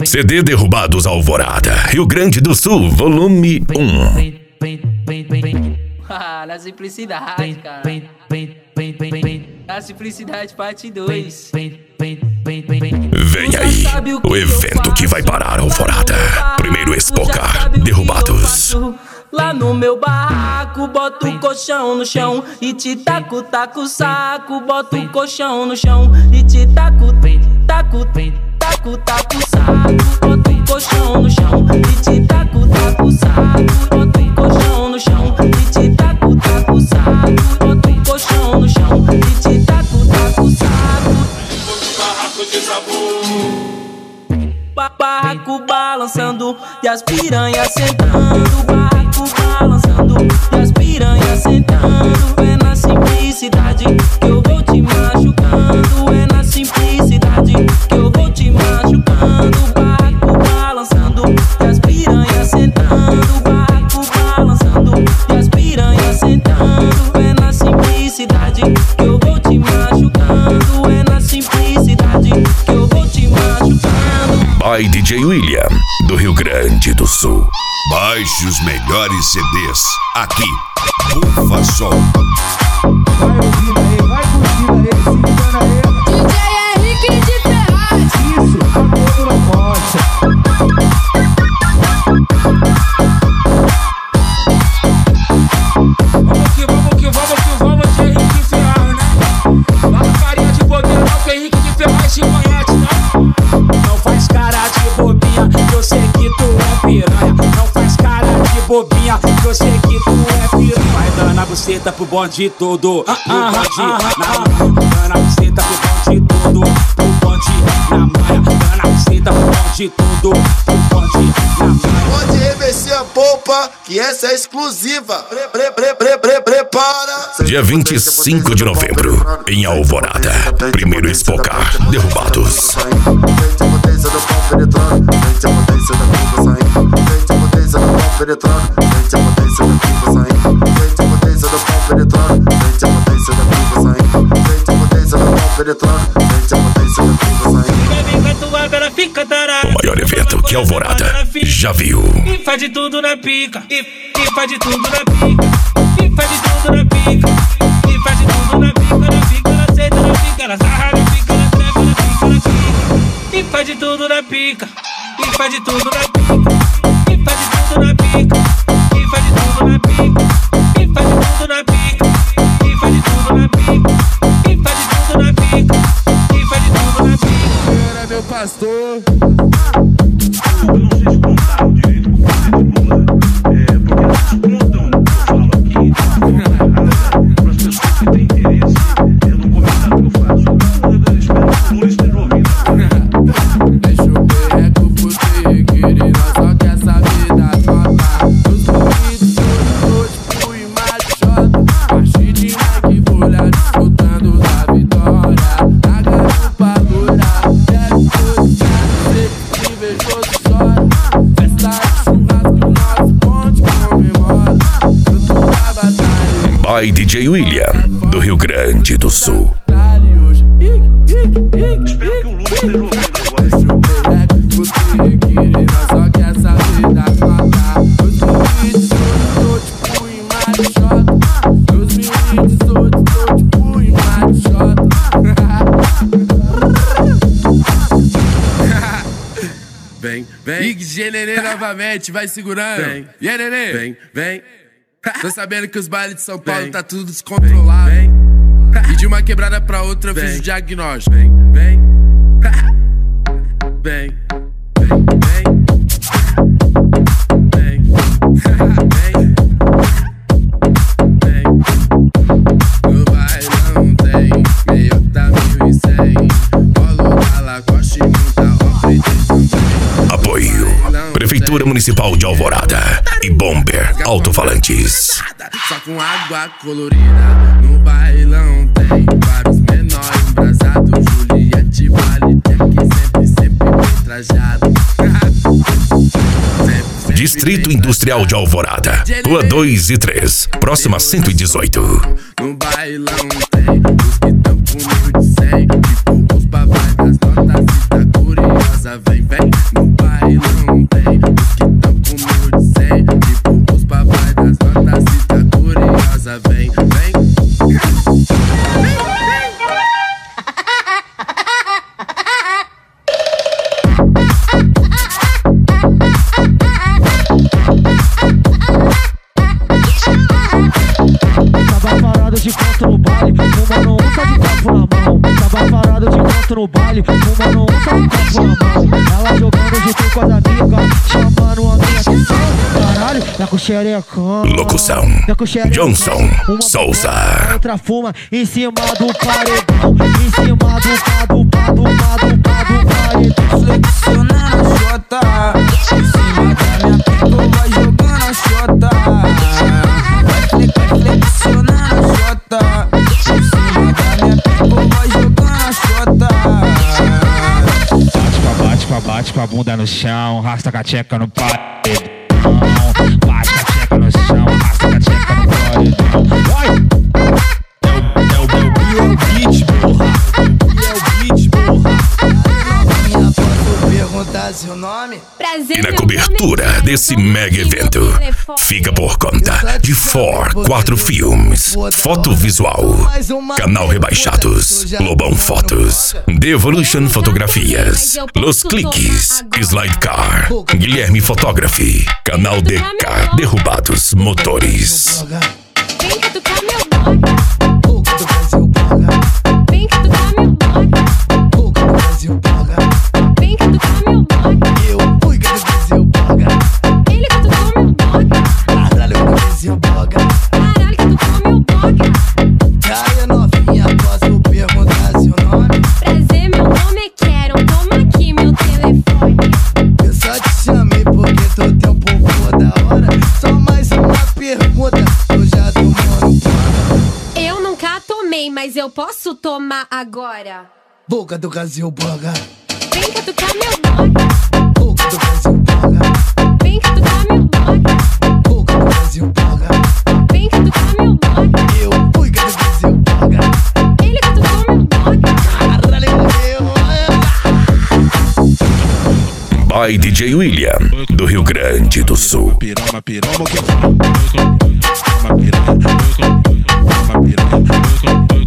CD Derrubados Alvorada, Rio Grande do Sul, volume 1. Na simplicidade, cara. Na simplicidade, parte 2. Vem aí, o evento que vai parar a Alvorada. Primeiro Expocar, Derrubados. Lá no meu barraco, boto o colchão no chão e te taco, taco o saco. Boto o colchão no chão e te taco, taco, taco, taco o saco. Boto o colchão no chão e te taco, taco o saco. Boto o colchão no chão e te taco, taco o saco. Boto o colchão no chão e te taco, taco o saco. Barraco de sabor. Barraco balançando e as piranhas sentando. Barraco balançando e as piranhas sentando. É na simplicidade que eu vou te machucando. É na simplicidade que eu vou te machucando. Barraco balançando e as piranhas sentando. Barraco balançando e as piranhas sentando. É na simplicidade que eu vou te machucando. É na simplicidade que eu vou te machucando. By DJ William, do Rio Grande do Sul. Baixe os melhores CDs aqui, Bufa Som. Vai ouvindo aí, vai curtindo aí, se ligando aí. DJ Henrique de Ferraz. Isso, a povo não gosta. Vamos que vamos de Henrique de Ferraz, né? Lá na farinha de bobeira, não, que Henrique de Ferraz te conhece, não? Não faz cara de bobinha, que eu sei que tu é piranha. Não faz cara de bobinha, que eu sei que tu é piranha. Vai dando a buceta pro bonde todo, pro bonde na maia. Dando a buceta pro bonde todo, pro bonde na maia. Dando a buceta pro bonde todo, pro bonde na maia. Pode reverser a polpa, que essa é exclusiva. Prepara. Dia 25 de novembro, em Alvorada. Primeiro Expocar, Derrubados. O maior evento que Alvorada já viu. E faz de tudo na pica, e faz de tudo na pica, e faz de tudo na pica, e faz de tudo na pica, na pica, na seta, na pica, na sarra, na pica, na trepa, na pica, na pica. E faz de tudo na pica, e faz de tudo na pica, e faz de tudo na pica, e faz de tudo na pica, e faz de tudo na pica, e faz de tudo na pica, e faz de tudo na pica, e faz de tudo na pica. Era meu pastor. Eu não sei se contaram direito com você de Lula, porque eles contam o que eu falo aqui. Para as pessoas que têm interesse, no comentário que eu faço. Eu espero que o Lula esteja ouvindo. Deixa o perreco fuder, querer, nós só quer saber da tropa. Os ouvidos todos fui machota. Parti de Nike, folha disputando da vitória. A garupa dura, quero todos ser invejoso chora. Festa de churrasco, nosso ponte comemora. Fruto da batalha. By DJ William, do Rio Grande do Sul. Espero que o Lula esteja ouvindo agora. Deixa o perreco fuder, querer, nós só quer saber da tropa. 2018, tô tipo em machota. 2018, tô tipo em machota. Vem, vem. Big G Nenê novamente, vai segurando. Vem, e aí, Nenê? Vem, vem. Tô sabendo que os bailes de São Paulo tá tudo descontrolado. Vem, e de uma quebrada pra outra eu fiz o diagnóstico. Vem, vem. Vem, vem, vem. Vem, vem. Vem. No bailão tem meio tá 1.100. Rolo da Lacoste e muita off também. Apoio Prefeitura Municipal de Alvorada e Bomber Alto-Falantes. Só com água colorida. No bailão tem vários menores embrasados. Juliette, Valitec, sempre bem trajado. Distrito Industrial de Alvorada, Rua 2 e 3, próxima 118. No bailão tem os que tão comigo de 100. Tipo os babás das notas e tá curiosa. Vem, vem. No bailão no baile, fumando um só com a mão. Ela jogando junto com as amigas, chamando a minha atenção. Caralho, tá com xerecão. Locução Johnson Souza. Outra fuma em cima do paredão, em cima do paredão. Flexionando a xota, em cima da minha pica vai jogando a xota. Vai flexionando a xota, em cima da minha pica vai jogando a xota. Bate com a bunda no chão, rasta com a tcheca no paredão. Bate com a tcheca no chão, rasta com a tcheca no paredão. Vai! É o beat, porra. É o beat, porra. Minha posso perguntar seu nome? E na cobertura desse mega evento fica por conta de 4 Filmes, Foto Visual, Canal Rebaixados, Lobão Fotos, Devolution Fotografias, Los Cliques, Slide Car, Guilherme Photography, Canal DK Derrubados Motores. Vem catucar meu dog. Boca do Brasil boga. Vem catucar meu dog. Boca do Brasil boga. Vem catucar meu dog. Eu fui do Brasil boga. Ele catucou meu dog. Caralho do Brasil boga. Caralho, catucou meu dog. Caia novinha, posso perguntar seu nome? Prazer, meu nome é Quero. Toma aqui meu telefone. Eu só te chamei porque tô teu pouco da hora. Só mais uma pergunta, eu já tomando para. Eu nunca tomei, mas eu posso tomar agora. Boca do Brasil boga. Vem catucar meu dog. Boca do Brasil boga. Vem catucar meu dog. Boca do Brasil boga. Vem catucar meu dog. Eu fui do Brasil boga. Ele catucou meu dog. Caralho, By DJ William, do Rio Grande do Sul. Piroma, piroma, o que? Uma piranha,